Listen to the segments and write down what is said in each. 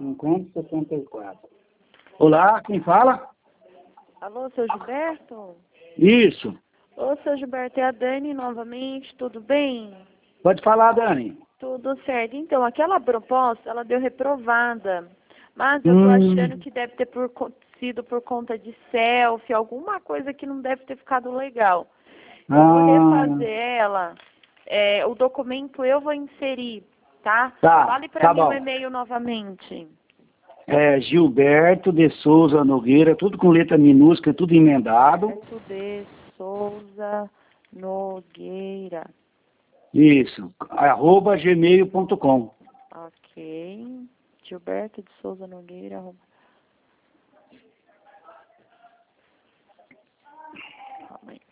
5064. Olá, quem fala? Alô, seu Gilberto? Isso. Ô, seu Gilberto, é a Dani novamente, tudo bem? Pode falar, Dani. Tudo certo. Então, aquela proposta, ela deu reprovada. Mas eu tô achando que deve ter sido por conta de selfie, alguma coisa que não deve ter ficado legal. Eu vou refazer ela, o documento eu vou inserir, tá? Tá, Fale pra tá mim bom. o e-mail novamente. Gilberto de Souza Nogueira, tudo com letra minúscula, tudo emendado. Gilberto de Souza Nogueira. Isso, @gmail.com. Ok. Gilberto de Souza Nogueira. Calma aí.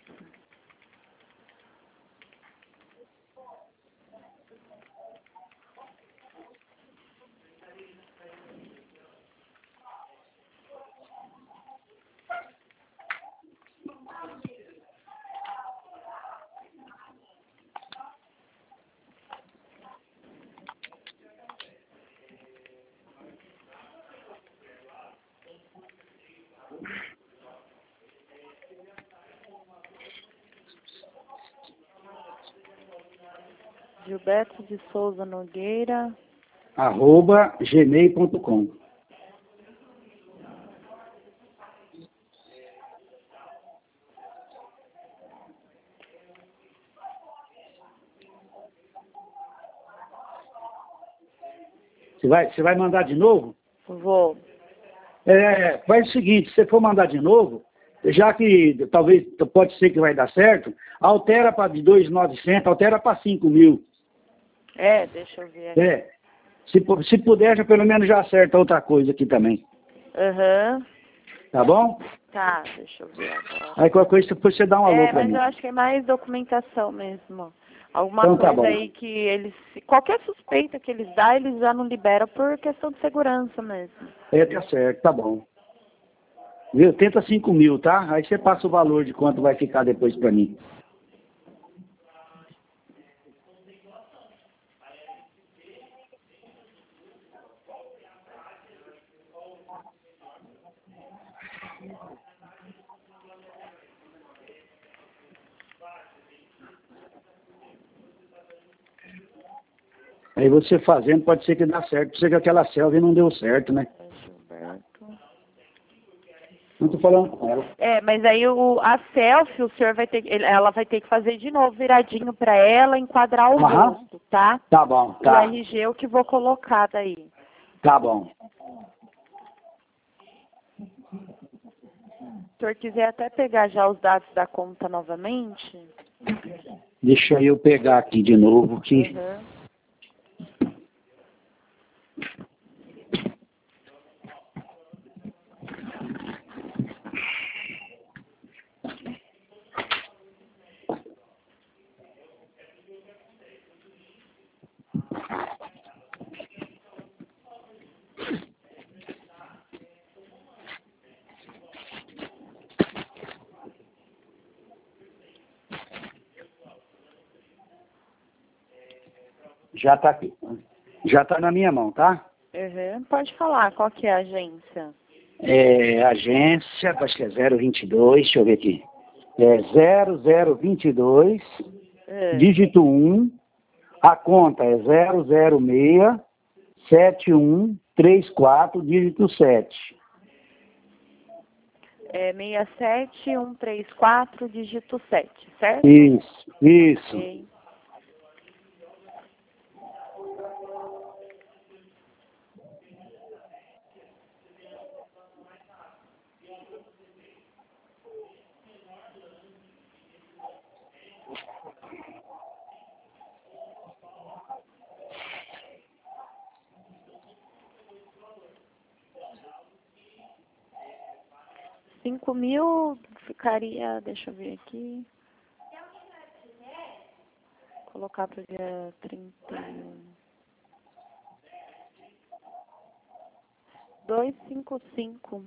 Gilberto de Souza Nogueira. @gmail.com. Você vai mandar de novo? Vou. Faz o seguinte, se você for mandar de novo, já que talvez pode ser que vai dar certo, altera para de 2.900, altera para 5.000. Deixa eu ver aqui. Se puder, já pelo menos já acerta outra coisa aqui também. Aham. Tá bom? Tá, deixa eu ver agora. Aí qualquer coisa depois você dá um alô pra Mas mim. eu acho que é mais documentação mesmo. Alguma Então tá coisa bom. aí que eles... Qualquer suspeita que eles dão, eles já não liberam por questão de segurança mesmo. Tá certo, tá bom. Viu? Tenta 5.000, tá? Aí você passa o valor de quanto vai ficar depois pra mim. Aí você fazendo, pode ser que dá certo. Você que aquela selfie não deu certo, né? Gilberto. Não tô falando com ela. Mas aí a selfie, o senhor vai ter, ela vai ter que fazer de novo, viradinho pra ela, enquadrar o rosto, tá? Tá bom, O tá. RG eu que vou colocar daí. Tá bom. Se o senhor quiser até pegar já os dados da conta novamente. Deixa eu pegar aqui de novo. Aqui. Uhum. Já tá aqui. Já tá na minha mão, tá? Uhum. Pode falar, qual que é a agência? Agência, acho que é 022, deixa eu ver aqui. 0022, dígito 1, a conta é 006 7134, dígito 7. 67134, dígito 7, certo? Isso. Ok. Cinco mil ficaria, deixa eu ver aqui. Colocar para o dia 31. 255.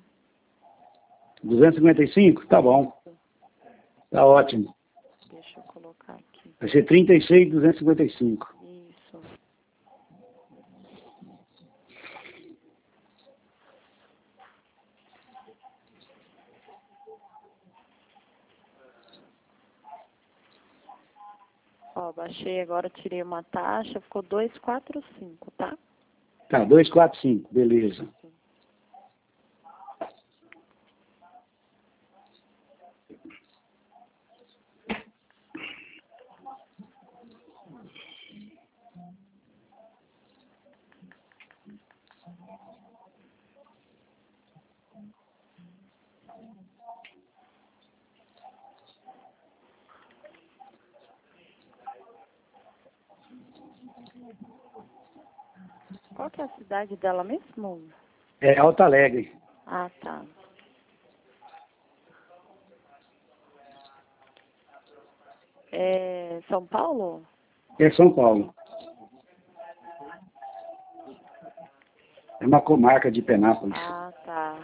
255? Tá bom. Tá ótimo. Deixa eu colocar aqui. Vai ser 36,255. Isso. abaixei agora, tirei uma taxa, ficou 245, tá? Tá, 245, beleza. Qual que é a cidade dela mesmo? É Alto Alegre. Ah, tá. É São Paulo? É São Paulo. É uma comarca de Penápolis. Ah, tá.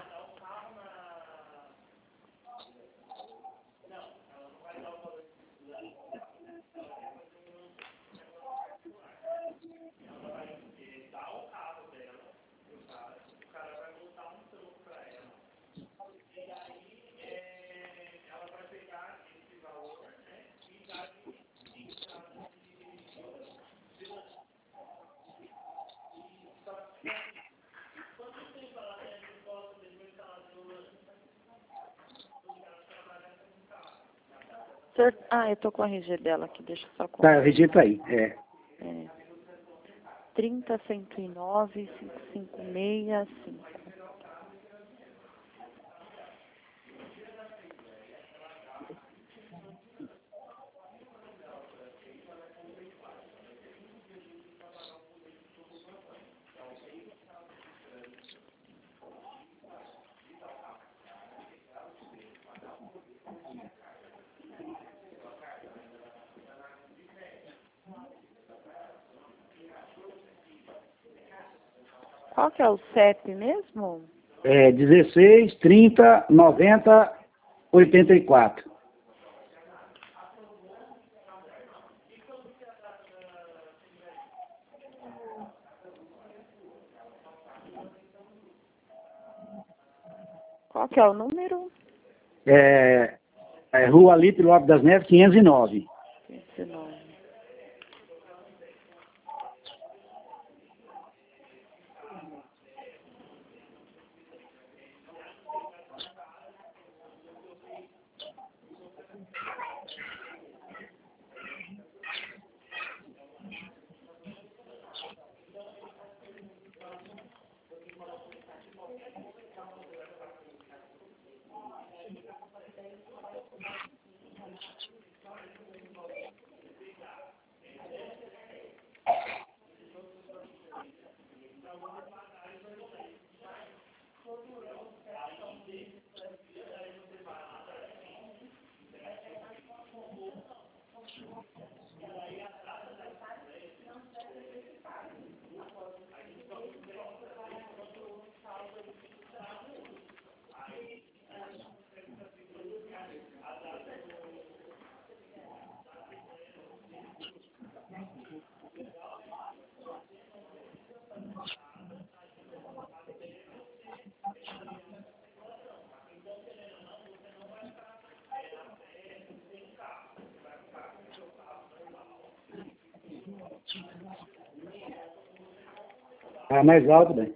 Ah, eu tô com a RG dela aqui, deixa eu só Tá, confirmar. registra aí. É. 30.109.5565. Qual que é o CEP mesmo? É 16, 30, 90, 84. Qual que é o número? Rua Alipe Lopes das Neves, 509. 19. Tá mais alto, bem.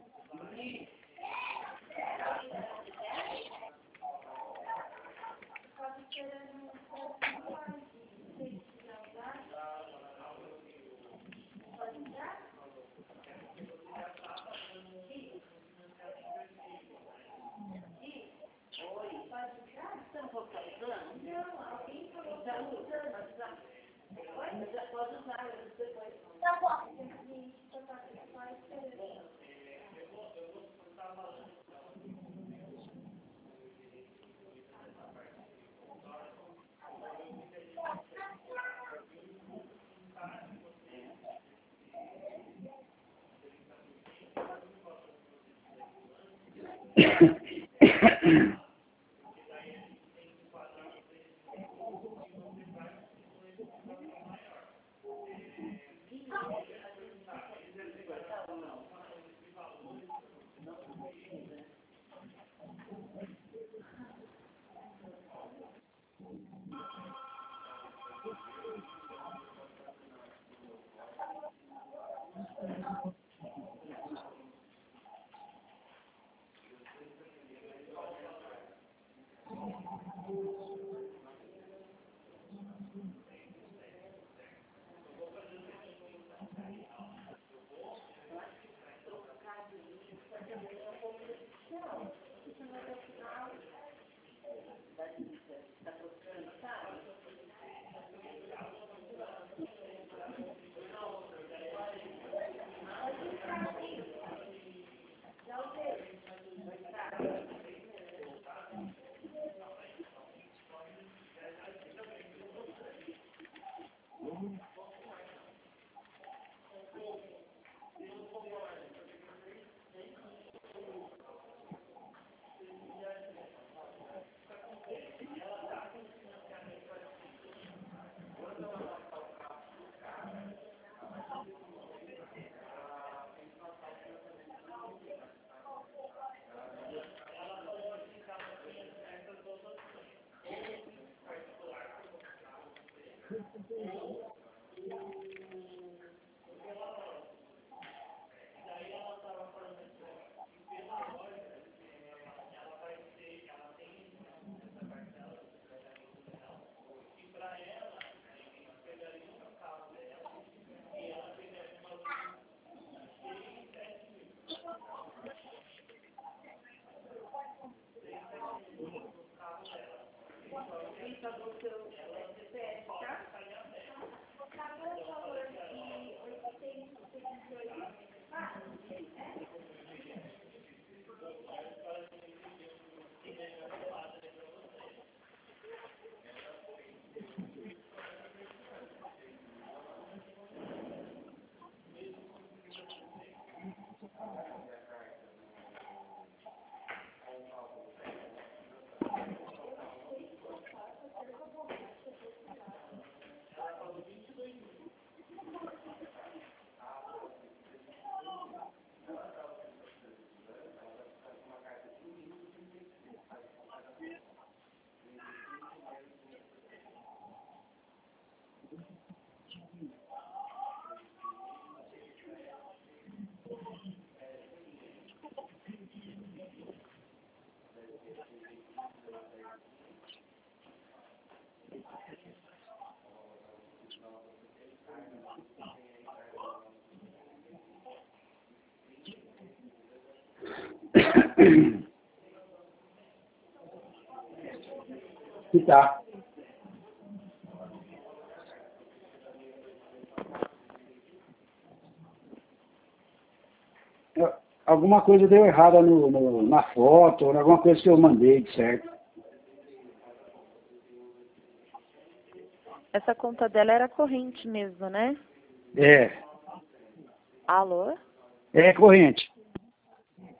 E tá. Alguma coisa deu errada na foto, ou alguma coisa que eu mandei, certo? Essa conta dela era corrente mesmo, né? É. Alô? É corrente.